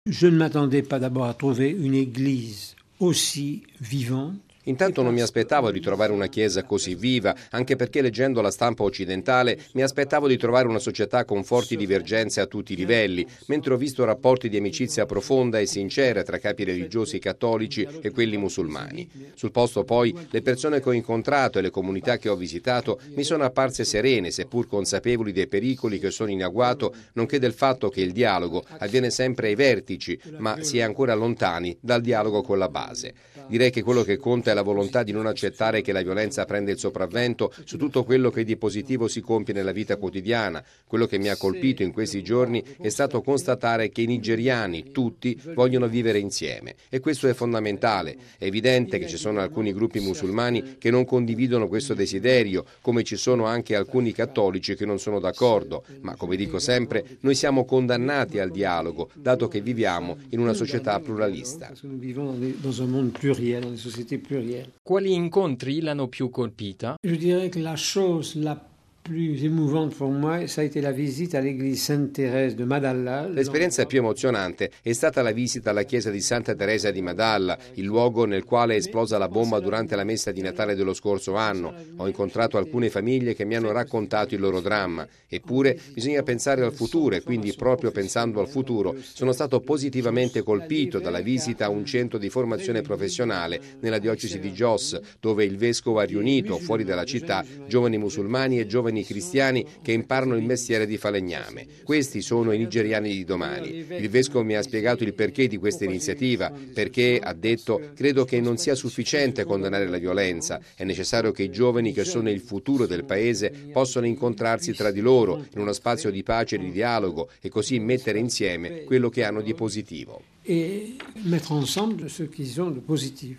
Je ne m'attendais pas d'abord à trouver une église aussi vivante. Intanto non mi aspettavo di trovare una chiesa così viva, anche perché leggendo la stampa occidentale mi aspettavo di trovare una società con forti divergenze a tutti i livelli, mentre ho visto rapporti di amicizia profonda e sincera tra capi religiosi cattolici e quelli musulmani. Sul posto poi le persone che ho incontrato e le comunità che ho visitato mi sono apparse serene, seppur consapevoli dei pericoli che sono in agguato, nonché del fatto che il dialogo avviene sempre ai vertici, ma si è ancora lontani dal dialogo con la base. Direi che quello che conta è la volontà di non accettare che la violenza prenda il sopravvento su tutto quello che di positivo si compie nella vita quotidiana. Quello che mi ha colpito in questi giorni è stato constatare che i nigeriani, tutti, vogliono vivere insieme. E questo è fondamentale. È evidente che ci sono alcuni gruppi musulmani che non condividono questo desiderio, come ci sono anche alcuni cattolici che non sono d'accordo. Ma, come dico sempre, noi siamo condannati al dialogo, dato che viviamo in una società pluralista. Quali incontri l'hanno più colpita? Je dirais que la chose la plus émouvante pour moi, ça a été la visite à l'église Sainte-Thérèse de Madalla. L'esperienza più emozionante è stata la visita alla chiesa di Santa Teresa di Madalla, il luogo nel quale è esplosa la bomba durante la messa di Natale dello scorso anno. Ho incontrato alcune famiglie che mi hanno raccontato il loro dramma. Eppure bisogna pensare al futuro e quindi proprio pensando al futuro sono stato positivamente colpito dalla visita a un centro di formazione professionale nella diocesi di Jos, dove il vescovo ha riunito fuori dalla città giovani musulmani e giovani cristiani che imparano il mestiere di falegname. Questi sono i nigeriani di domani. Il vescovo mi ha spiegato il perché di questa iniziativa, perché, ha detto, credo che non sia sufficiente condannare la violenza, è necessario che i giovani che sono il futuro del paese possano incontrarsi tra di loro in uno spazio di pace e di dialogo e così mettere insieme quello che hanno di positivo. Et mettre ensemble ce qu'ils ont de positif.